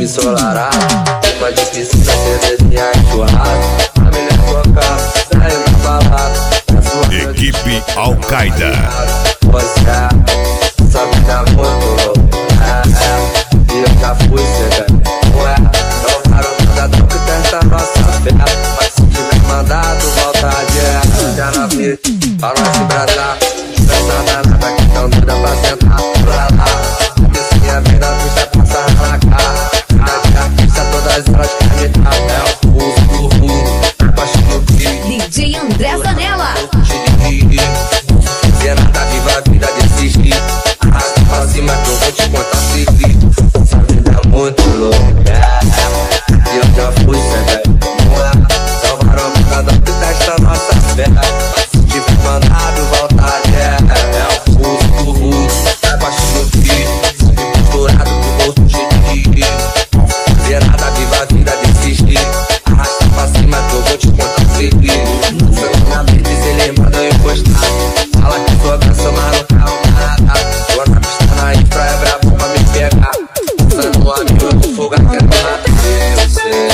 me solarar. Uma de piscina, cerveja e churrasco. A mulher toca, saiu na balada. Equipe Al-Qaeda. Você sabe da moto, e eu já fui, cê velho. Ué, não paro nada, não que testa nossa fé. Mas se tiver mandado, volta adiante. Já na vida, para nós se braçar. Pensa na nada que tão doida pra sentar pra lá. Descia bem na pista, passa na cara. A pista todas elas querem me dar. É o pulso, baixo no beat. DJ André Zanella. Se é nada, viva a vida desses dias. Arrasta pra cima que eu vou te contar segredo. Essa vida é muito louca. E eu já fui, cê velho. Salvaram cada que testa nossa fé. Se tiver mandado, volta adiante. É o pulso, baixo no beat. Misturado com bolso de dinheiro. Se é nada, viva a vida desses dias. Arrasta pra cima que eu vou te contar segredo. Sangue na vida e cê lembra não encostar. Fala que sou abraço, mas não calma nada. Tô na pista na infra, é brabo pra me pegar. Pensando no amigo do fogo, quero matar. Eu sei,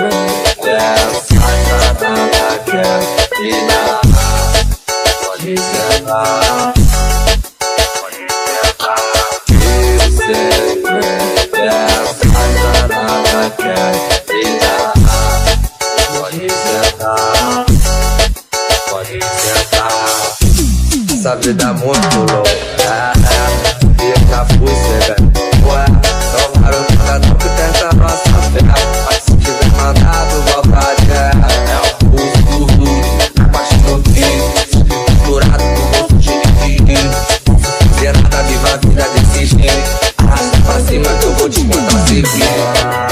essa nada quer me dar. Pode sentar, pode sentar. Eu sei, essa nada quer me dar. Pode sentar, pode sentar. Essa vida é muito louca. E eu já fui, cê velho. Ué, não paro nada, não que testa nossa fé. Mas se tiver mandado, volta adiante. É o pulso, baixo no beat. Misturado com gosto de dinheiro. Se é nada, viva a vida desses dias. Arrasta pra cima que eu vou te contar segredo.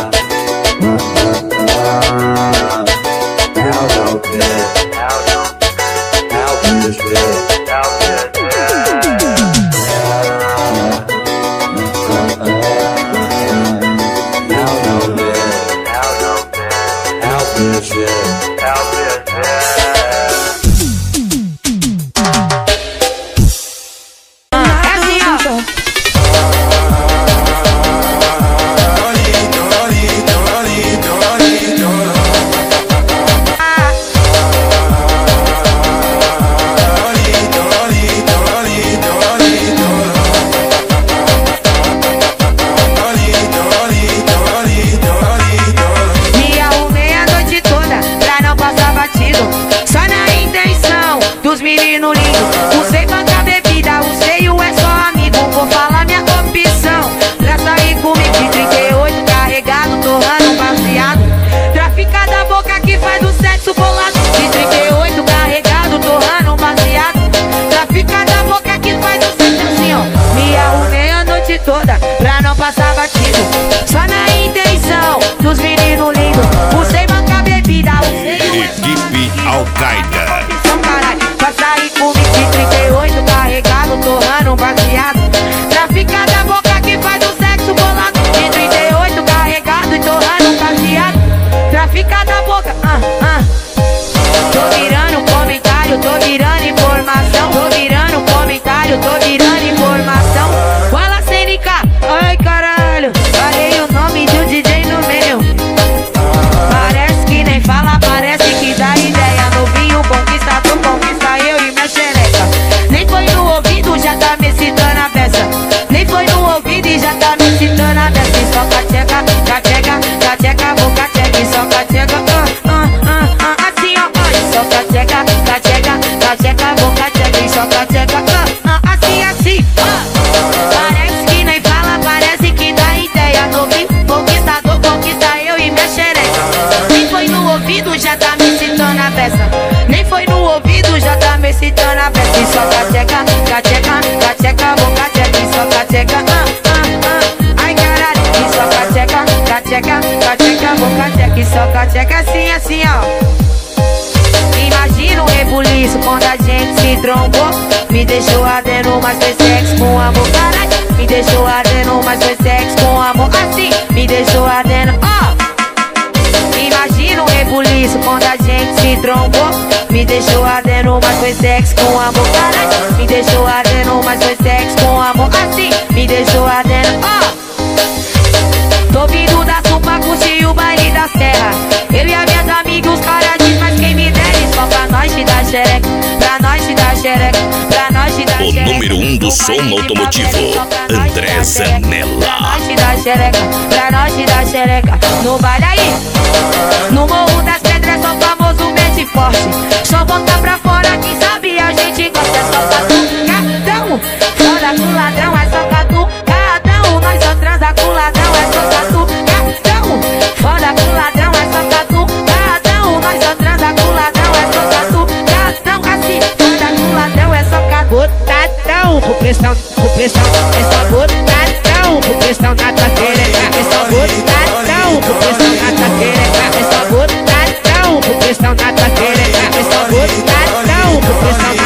Cateca assim, assim, ó. Imagina um rebuliço quando a gente se trombou. Me deixou ardendo, mas foi sexo com amor. Caralho, me deixou ardendo, mas foi sexo com amor. Assim, me deixou ardendo, ó. Imagina um rebuliço quando a gente se trombou. Me deixou ardendo, mas foi sexo com amor. Caralho, me deixou ardendo, mas foi sexo com amor. Assim, me deixou ardendo, ó. Tô vindo do som automotivo, André Zanella. Pra nós te dar xereca, no baile aí, no Morro das Pedras, sou famoso, mente forte. Só botar pra fora, quem sabe a gente gosta. É só catucadão, foda com ladrão, é só catucadão. Nós só transa com ladrão, é só catucadão. Foda com ladrão, é só catucadão. Nós só transa com ladrão, é só catucadão. Assim, foda com ladrão, é só catucadão. Com pressão, é só botadão. Com pressão na tua xereca, é só botadão. Com pressão na tua xereca, é só botadão. Com pressão na tua xereca, é só botadão. Com pressão na